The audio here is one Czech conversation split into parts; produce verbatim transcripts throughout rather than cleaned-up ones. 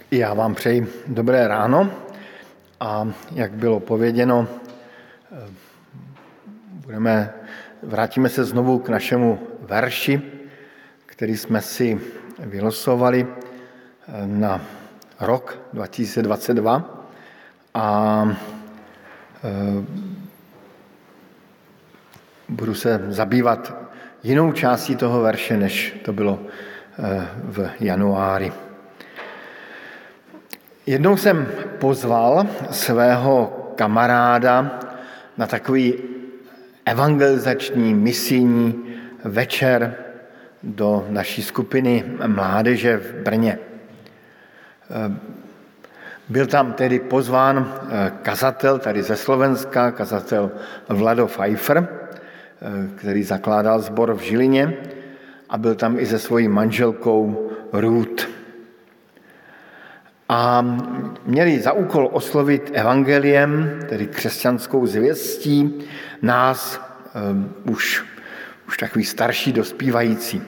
Já vám přeji dobré ráno a jak bylo pověděno, budeme, vrátíme se znovu k našemu verši, který jsme si vylosovali na rok dva tisíce dvacet dva a budu se zabývat jinou částí toho verše, než to bylo v januári. Jednou jsem pozval svého kamaráda na takový evangelizační misijní večer do naší skupiny mládeže v Brně. Byl tam tedy pozván kazatel tady ze Slovenska, kazatel Vlado Pfeiffer, který zakládal sbor v Žilině, a byl tam i se svojí manželkou Ruth. A měli za úkol oslovit evangeliem, tedy křesťanskou zvěstí, nás um, už, už takový starší dospívající.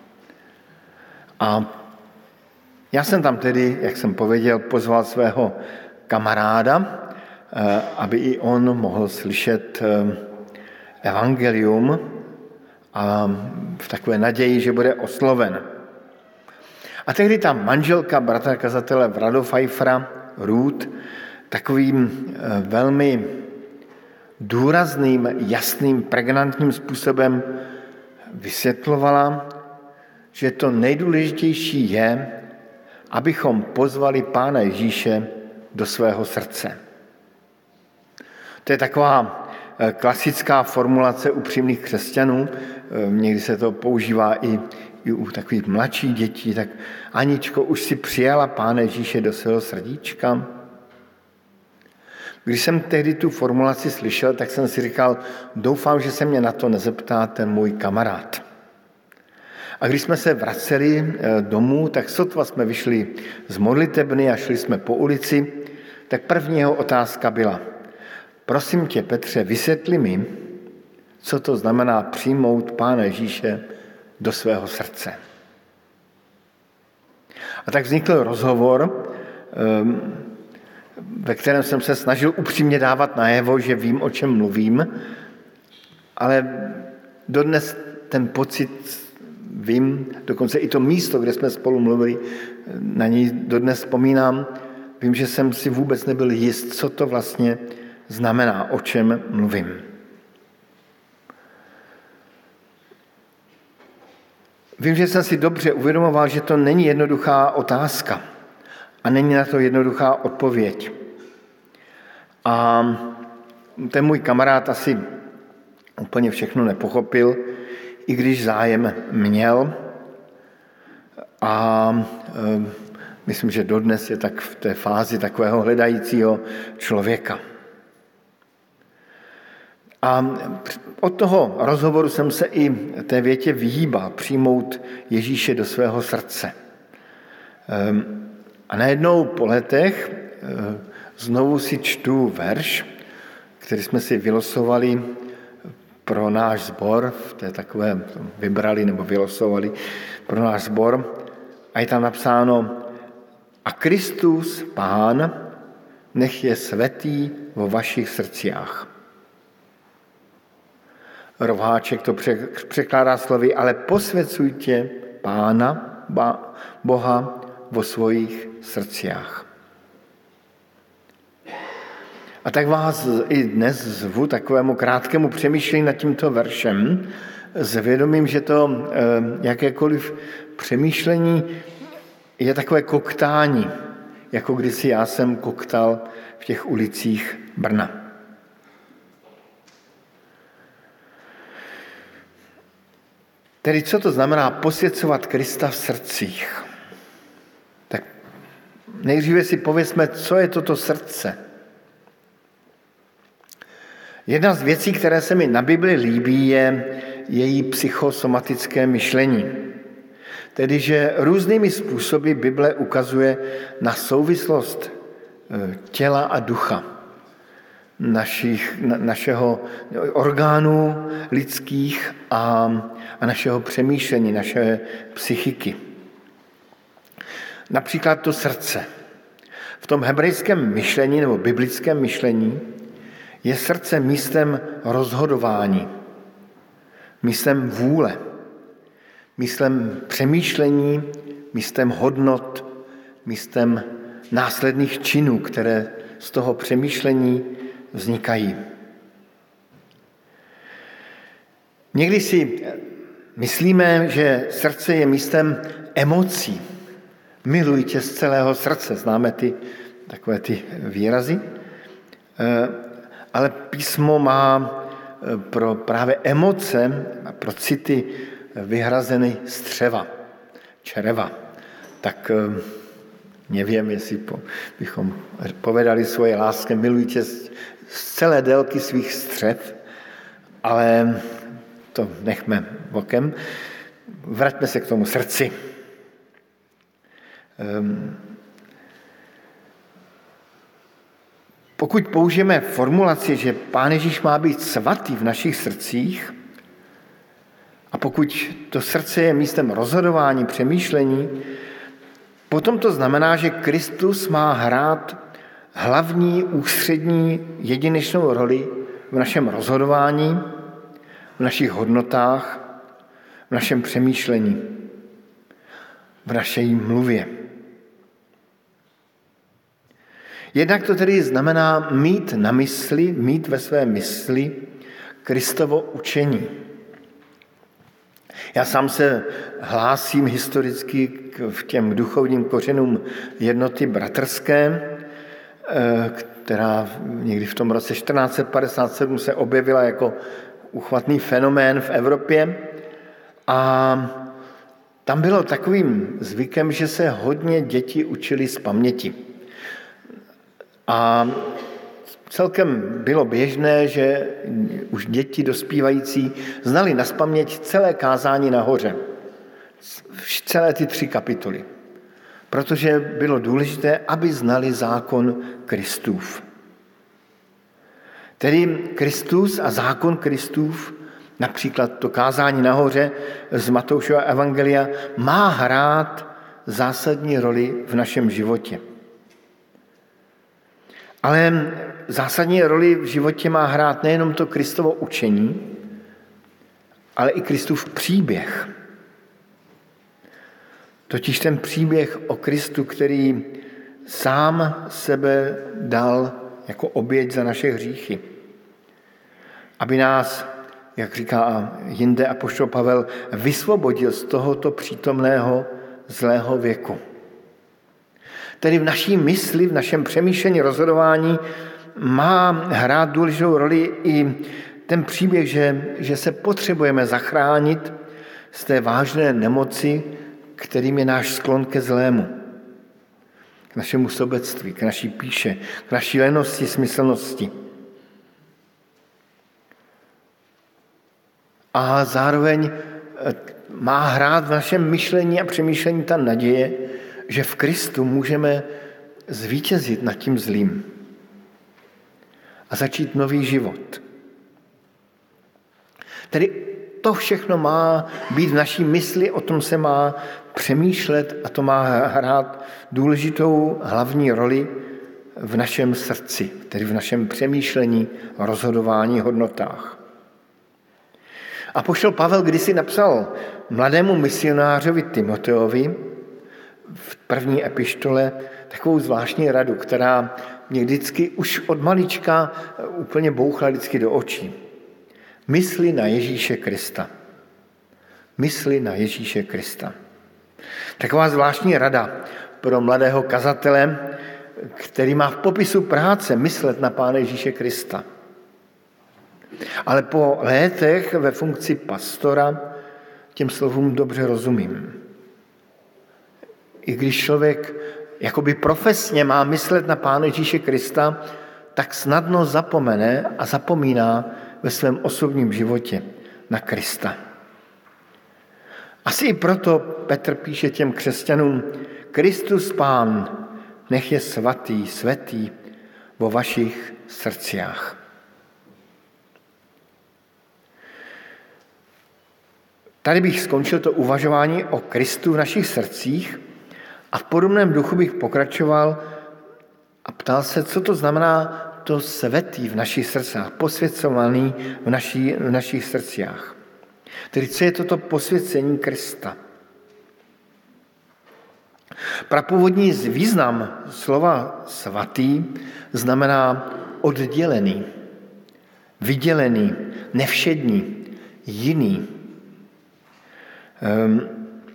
A já jsem tam tedy, jak jsem pověděl, pozval svého kamaráda, aby i on mohl slyšet evangelium a v takové naději, že bude osloven. A tehdy ta manželka bratra kazatele Vlado Pfeiffera, Ruth, takovým velmi důrazným, jasným, pregnantním způsobem vysvětlovala, že to nejdůležitější je, abychom pozvali Pána Ježíše do svého srdce. To je taková klasická formulace upřímných křesťanů, někdy se to používá i i u takových mladších dětí, tak Aničko, už si přijala Pána Ježíše do svého srdíčka? Když jsem tehdy tu formulaci slyšel, tak jsem si říkal, doufám, že se mě na to nezeptá ten můj kamarád. A když jsme se vraceli domů, tak sotva jsme vyšli z modlitebny a šli jsme po ulici, tak první jeho otázka byla, prosím tě, Petře, vysvětli mi, co to znamená přijmout Pána Ježíše do svého srdce. A tak vznikl rozhovor, ve kterém jsem se snažil upřímně dávat najevo, že vím, o čem mluvím, ale dodnes ten pocit vím, dokonce i to místo, kde jsme spolu mluvili, na něj dodnes vzpomínám, vím, že jsem si vůbec nebyl jist, co to vlastně znamená, o čem mluvím. Vím, že jsem si dobře uvědomoval, že to není jednoduchá otázka a není na to jednoduchá odpověď. A ten můj kamarád asi úplně všechno nepochopil, i když zájem měl. A e, myslím, že dodnes je tak v té fázi takového hledajícího člověka. A od toho rozhovoru jsem se i té větě vyhýbal, přijmout Ježíše do svého srdce. A najednou po letech znovu si čtu verš, který jsme si vylosovali pro náš sbor, v té takové vybrali nebo vylosovali pro náš sbor. A je tam napsáno, a Kristus, Pán, nech je svätý vo vašich srdciách. Roháček to překládá slovy, ale posvěcujte Pána, Boha vo svojich srdciách. A tak vás i dnes zvu takovému krátkému přemýšlení nad tímto veršem s vědomím, že to jakékoliv přemýšlení je takové koktání, jako kdysi já jsem koktal v těch ulicích Brna. Tedy co to znamená posvěcovat Krista v srdcích? Tak nejdříve si povězme, co je toto srdce. Jedna z věcí, které se mi na Bibli líbí, je její psychosomatické myšlení. Tedy, že různými způsoby Bible ukazuje na souvislost těla a ducha, našich, na, našeho orgánů lidských a, a našeho přemýšlení, naše psychiky. Například to srdce. V tom hebrejském myšlení nebo biblickém myšlení je srdce místem rozhodování, místem vůle, místem přemýšlení, místem hodnot, místem následných činů, které z toho přemýšlení vznikají. Někdy si myslíme, že srdce je místem emocí. Miluji tě z celého srdce. Známe ty takové ty výrazy. Ale písmo má pro právě emoce a pro city vyhrazeny střeva, čreva. Tak nevím, jestli bychom povedali svoje lásce, miluji tě z celé délky svých střev, ale to nechme bokem. Vraťme se k tomu srdci. Pokud použijeme formulaci, že Pán Ježíš má být svatý v našich srdcích, a pokud to srdce je místem rozhodování, přemýšlení, potom to znamená, že Kristus má hrát hlavní, ústřední, jedinečnou roli v našem rozhodování, v našich hodnotách, v našem přemýšlení, v naší mluvě. Jednak to tedy znamená mít na mysli, mít ve své mysli Kristovo učení. Já sám se hlásím historicky k těm duchovním kořenům jednoty bratrské, která někdy v tom roce čtrnáct set padesát sedm se objevila jako uchvatný fenomén v Evropě. A tam bylo takovým zvykem, že se hodně děti učili z paměti. A celkem bylo běžné, že už děti dospívající znali nazpaměť celé kázání nahoře. Celé ty tři kapitoly. Protože bylo důležité, aby znali zákon Kristův. Tedy Kristus a zákon Kristův, například to kázání nahoře z Matoušova evangelia, má hrát zásadní roli v našem životě. Ale zásadní roli v životě má hrát nejenom to Kristovo učení, ale i Kristův příběh. Totiž ten příběh o Kristu, který sám sebe dal jako oběť za naše hříchy. Aby nás, jak říká jinde apoštol Pavel, vysvobodil z tohoto přítomného zlého věku. Tedy v naší mysli, v našem přemýšlení, rozhodování má hrát důležitou roli i ten příběh, že, že se potřebujeme zachránit z té vážné nemoci, kterým je náš sklon ke zlému. K našemu sobectví, k naší píše, k naší lenosti, smyslnosti. A zároveň má hrát v našem myšlení a přemýšlení ta naděje, že v Kristu můžeme zvítězit nad tím zlým a začít nový život. Tedy to všechno má být v naší mysli, o tom se má přemýšlet a to má hrát důležitou hlavní roli v našem srdci, tedy v našem přemýšlení, rozhodování, hodnotách. Apoštol Pavel kdysi napsal mladému misionářovi Timoteovi v první epištole takovou zvláštní radu, která mě vždycky už od malička úplně bouchla vždycky do očí. Mysli na Ježíše Krista. Mysli na Ježíše Krista. Taková zvláštní rada pro mladého kazatele, který má v popisu práce myslet na Pána Ježíše Krista. Ale po létech ve funkci pastora těm slovům dobře rozumím. I když člověk jakoby profesně má myslet na Pána Ježíše Krista, tak snadno zapomene a zapomíná ve svém osobním životě na Krista. Asi i proto Petr píše těm křesťanům: Kristus Pán, nech je svatý, svätý vo vašich srdciach. Tady bych skončil to uvažování o Kristu v našich srdcích a v podobném duchu bych pokračoval a ptal se, co to znamená to svatý v našich srdcích, posvěcovaný v, naší, v našich srdcích. Tedy co je toto posvěcení Krista? Prapůvodní význam slova svatý znamená oddělený, vydělený, nevšední, jiný. Um,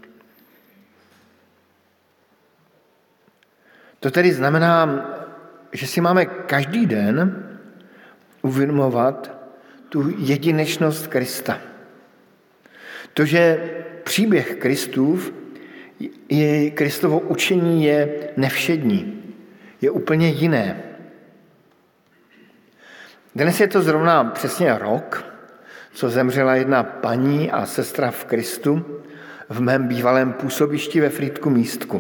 to tedy znamená, že si máme každý den uvědomovat tu jedinečnost Krista. To, že příběh Kristův, je, Kristovo učení je nevšední, je úplně jiné. Dnes je to zrovna přesně rok, co zemřela jedna paní a sestra v Kristu v mém bývalém působišti ve Frýdku Místku.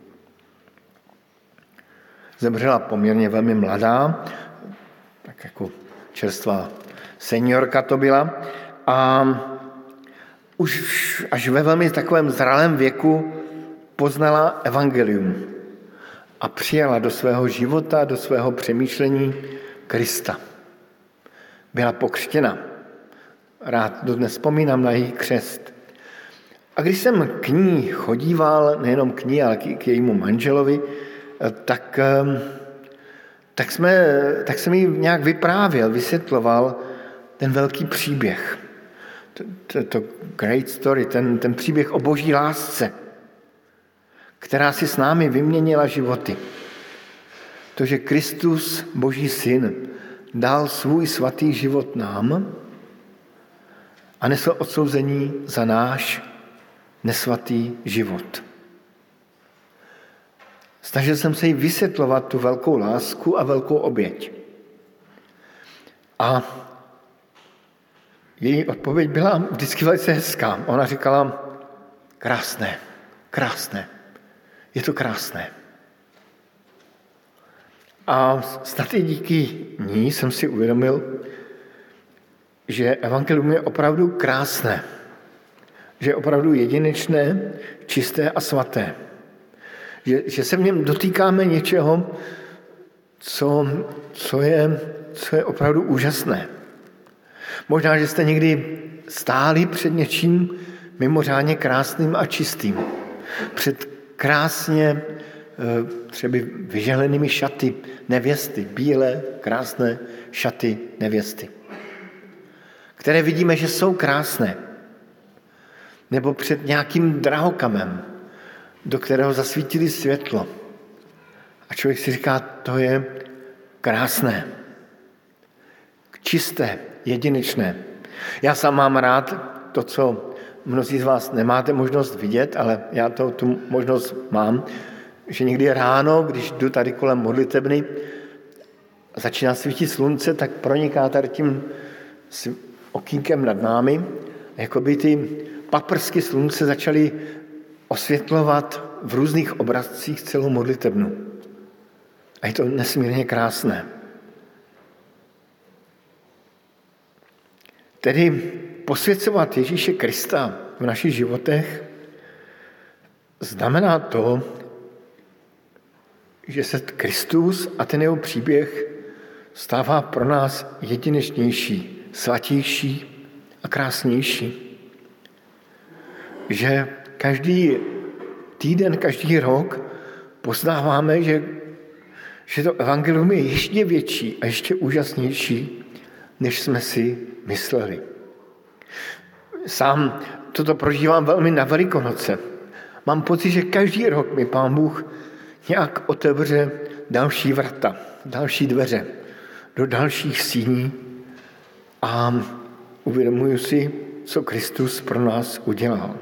Zemřela poměrně velmi mladá, tak jako čerstvá seniorka to byla, a už až ve velmi takovém zralém věku poznala evangelium a přijala do svého života, do svého přemýšlení Krista. Byla pokřtěna. Rád dodnes vzpomínám na její křest. A když jsem k ní chodíval, nejenom k ní, ale k jejímu manželovi, tak, tak, jsme, tak jsem jí nějak vyprávěl, vysvětloval ten velký příběh. To, to, to great story, ten, ten příběh o boží lásce, která si s námi vyměnila životy. To, že Kristus, boží syn, dal svůj svatý život nám a nesl odsouzení za náš nesvatý život. Snažil jsem se jí vysvětlovat tu velkou lásku a velkou oběť. A její odpověď byla vždycky velice hezká. Ona říkala, krásné, krásné, je to krásné. A snad i díky ní jsem si uvědomil, že evangelium je opravdu krásné, že je opravdu jedinečné, čisté a svaté. Že, že se v něm dotýkáme něčeho, co, co, je, co je opravdu úžasné. Možná, že jste někdy stáli před něčím mimořádně krásným a čistým. Před krásně třeba vyžehlenými šaty nevěsty, bílé, krásné šaty nevěsty, které vidíme, že jsou krásné. Nebo před nějakým drahokamem, do kterého zasvítili světlo. A člověk si říká, to je krásné, čisté, jedinečné. Já sám mám rád to, co mnozí z vás nemáte možnost vidět, ale já to, tu možnost mám, že někdy ráno, když jdu tady kolem modlitebny, začíná svítit slunce, tak proniká tady tím okýnkem nad námi, jako by ty paprsky slunce začaly osvětlovat v různých obrazcích celou modlitebnu. A je to nesmírně krásné. Tedy posvěcovat Ježíše Krista v našich životech znamená to, že se Kristus a ten jeho příběh stává pro nás jedinečnější, svatější a krásnější. Že každý týden, každý rok poznáváme, že, že to evangelium je ještě větší a ještě úžasnější, než jsme si mysleli. Sám toto prožívám velmi na Velikonoce. Mám pocit, že každý rok mi Pán Bůh nějak otevře další vrata, další dveře do dalších síní a uvědomuji si, co Kristus pro nás udělal.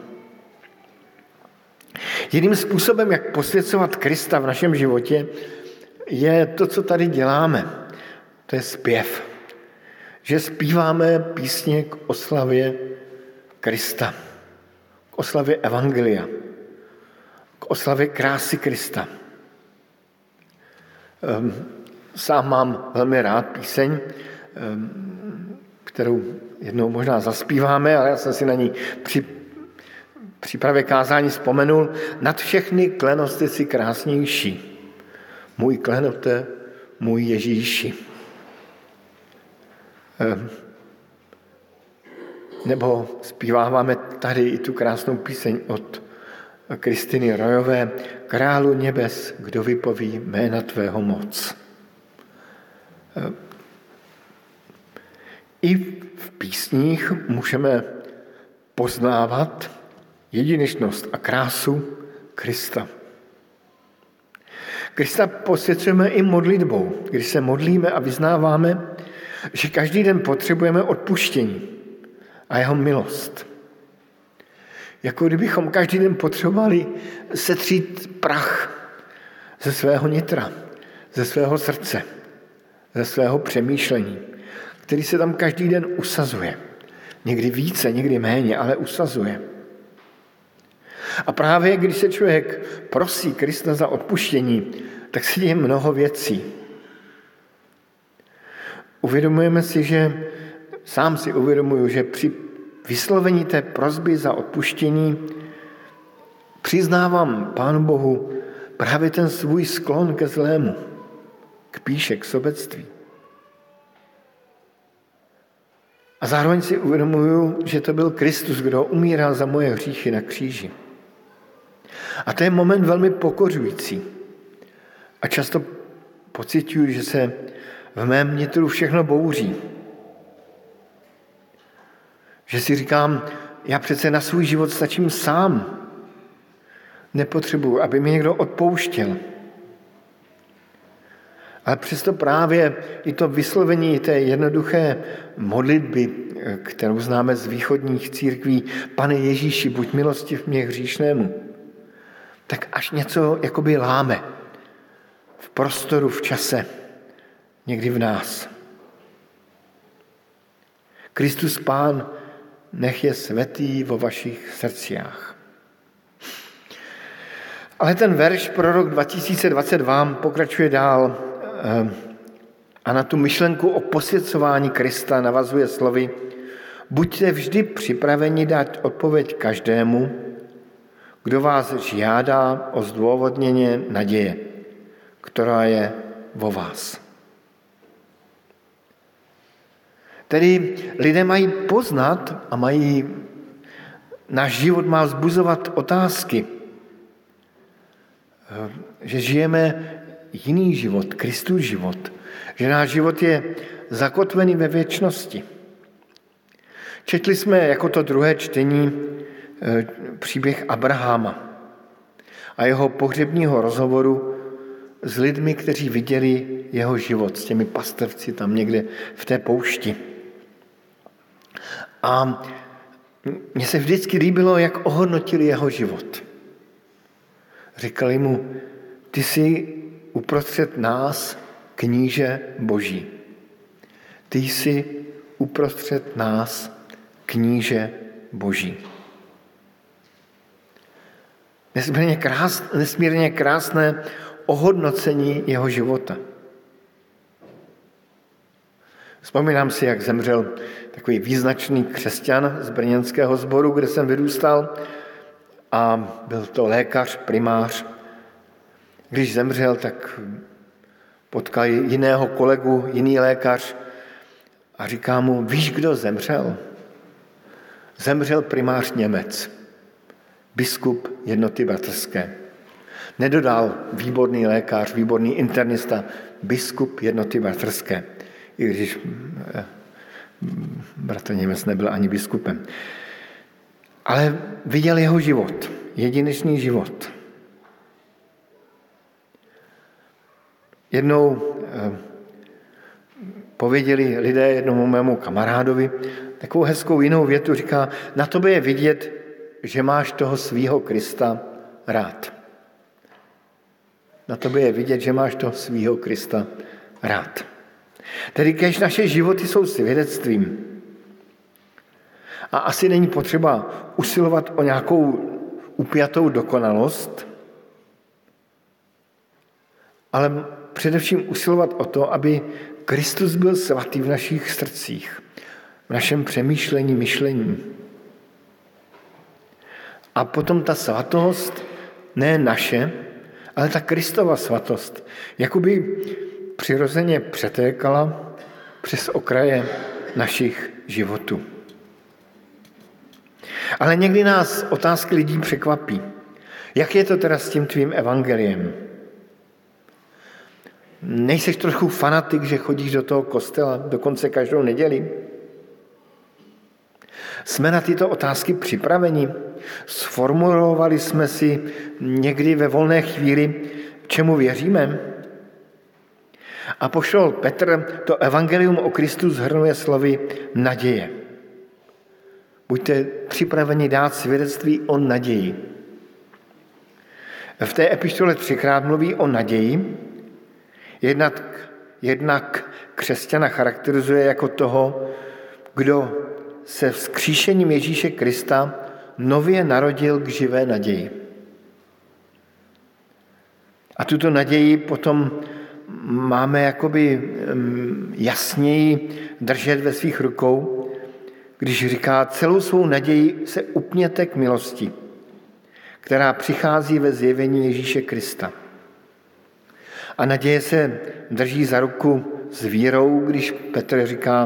Jedním způsobem, jak posvěcovat Krista v našem životě, je to, co tady děláme. To je zpěv. Že zpíváme písně k oslavě Krista, k oslavě evangelia, k oslavě krásy Krista. Sám mám velmi rád píseň, kterou jednou možná zaspíváme, ale já jsem si na ní při přípravě kázání vzpomenul. Nad všechny klenosti si krásnější. Můj klenote, můj Ježíši. Nebo zpíváváme tady i tu krásnou píseň od Kristiny Rojové. Králu nebes, kdo vypoví jména tvého moc. I v písních můžeme poznávat jedinečnost a krásu Krista. Krista posvěcujeme i modlitbou, když se modlíme a vyznáváme, že každý den potřebujeme odpuštění a jeho milost. Jako kdybychom každý den potřebovali setřít prach ze svého nitra, ze svého srdce, ze svého přemýšlení, který se tam každý den usazuje. Někdy více, někdy méně, ale usazuje. A právě když se člověk prosí Krista za odpuštění, tak se děje mnoho věcí. Uvědomujeme si, že sám si uvědomuju, že při vyslovení té prosby za odpuštění přiznávám Pánu Bohu právě ten svůj sklon ke zlému, k píše, k sobectví. A zároveň si uvědomuju, že to byl Kristus, kdo umíral za moje hříchy na kříži. A to je moment velmi pokořující. A často pociťuji, že se v mém nitru všechno bouří. Že si říkám, já přece na svůj život stačím sám. Nepotřebuji, aby mi někdo odpouštěl. Ale přesto právě i to vyslovení té jednoduché modlitby, kterou známe z východních církví, Pane Ježíši, buď milostiv mě hříšnému, tak až něco jakoby láme v prostoru, v čase, někdy v nás. Kristus Pán, nech je svatý vo vašich srdciách. Ale ten verš pro rok dva tisíce dvacet dva pokračuje dál a na tu myšlenku o posvěcování Krista navazuje slovy: buďte vždy připraveni dát odpověď každému, kdo vás žádá o zdůvodnění naděje, která je vo vás. Tedy lidé mají poznat a mají, náš život má vzbuzovat otázky, že žijeme jiný život, Kristův život, že náš život je zakotvený ve věčnosti. Četli jsme jako to druhé čtení příběh Abraháma a jeho pohřebního rozhovoru s lidmi, kteří viděli jeho život, s těmi pastevci tam někde v té poušti. A mně se vždycky líbilo, jak ohodnotili jeho život. Říkali mu, ty jsi uprostřed nás kníže Boží. Ty jsi uprostřed nás kníže Boží. Nesmírně krásné, nesmírně krásné ohodnocení jeho života. Vzpomínám si, jak zemřel takový význačný křesťan z brněnského sboru, kde jsem vyrůstal, a byl to lékař, primář. Když zemřel, tak potkal jiného kolegu, jiný lékař a říká mu, víš, kdo zemřel? Zemřel primář Němec, biskup Jednoty bratrské. Nedodal výborný lékař, výborný internista, biskup Jednoty bratrské, i když bratr Němec nebyl ani biskupem. Ale viděl jeho život, jedinečný život. Jednou pověděli lidé jednomu mému kamarádovi takovou hezkou jinou větu, říká, na tobě je vidět, že máš toho svýho Krista rád. Na tobě je vidět, že máš toho svýho Krista rád. Tedy kéž naše životy jsou svědectvím. A asi není potřeba usilovat o nějakou upjatou dokonalost, ale především usilovat o to, aby Kristus byl svatý v našich srdcích, v našem přemýšlení, myšlení. A potom ta svatost, ne naše, Ale ta Kristova svatost jakoby přirozeně přetékala přes okraje našich životů. Ale někdy nás otázky lidí překvapí. Jak je to teda s tím tvým evangeliem? Nejseš trochu fanatik, že chodíš do toho kostela dokonce každou neděli? Jsme na tyto otázky připraveni? Sformulovali jsme si někdy ve volné chvíli, čemu věříme? Apoštol Petr to evangelium o Kristu shrnuje slovy naděje. Buďte připraveni dát svědectví o naději. V té epištole třikrát mluví o naději. Jednak, jednak křesťana charakterizuje jako toho, kdo se vzkříšením Ježíše Krista nově narodil k živé naději. A tuto naději potom máme jakoby jasněji držet ve svých rukou, když říká, celou svou naději se upněte k milosti, která přichází ve zjevení Ježíše Krista. A naděje se drží za ruku s vírou, když Petr říká,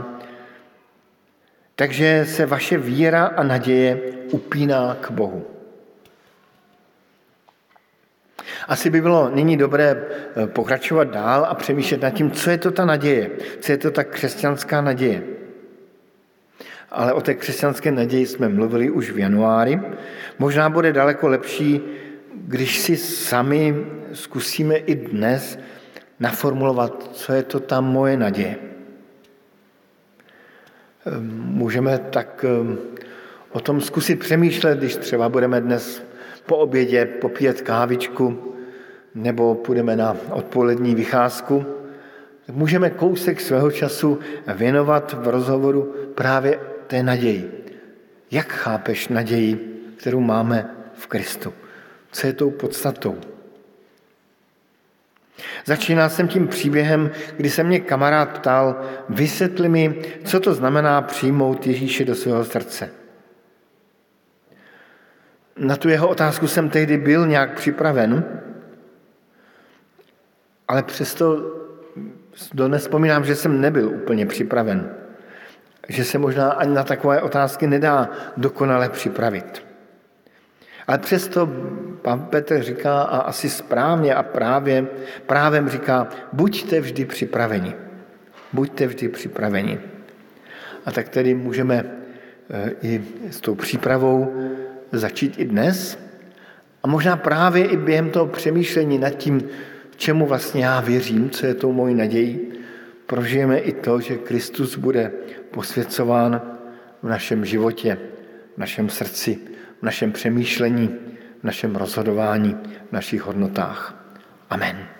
takže se vaše víra a naděje upíná k Bohu. Asi by bylo nyní dobré pokračovat dál a přemýšlet nad tím, co je to ta naděje, co je to ta křesťanská naděje. Ale o té křesťanské naději jsme mluvili už v januári. Možná bude daleko lepší, když si sami zkusíme i dnes naformulovat, co je to ta moje naděje. Můžeme tak o tom zkusit přemýšlet, když třeba budeme dnes po obědě popíjet kávičku nebo půjdeme na odpolední vycházku. Můžeme kousek svého času věnovat v rozhovoru právě té naději. Jak chápeš naději, kterou máme v Kristu? Co je tou podstatou? Začínal jsem tím příběhem, kdy se mě kamarád ptal, vysvětli mi, co to znamená přijmout Ježíše do svého srdce. Na tu jeho otázku jsem tehdy byl nějak připraven, ale přesto dodnes vzpomínám, že jsem nebyl úplně připraven. Že se možná ani na takové otázky nedá dokonale připravit. Ale přesto pan Petr říká, a asi správně a právě, právem říká, buďte vždy připraveni. Buďte vždy připraveni. A tak tedy můžeme i s tou přípravou začít i dnes. A možná právě i během toho přemýšlení nad tím, čemu vlastně já věřím, co je tou mojí nadějí, prožijeme i to, že Kristus bude posvěcován v našem životě, v našem srdci, v našem přemýšlení, v našem rozhodování, v našich hodnotách. Amen.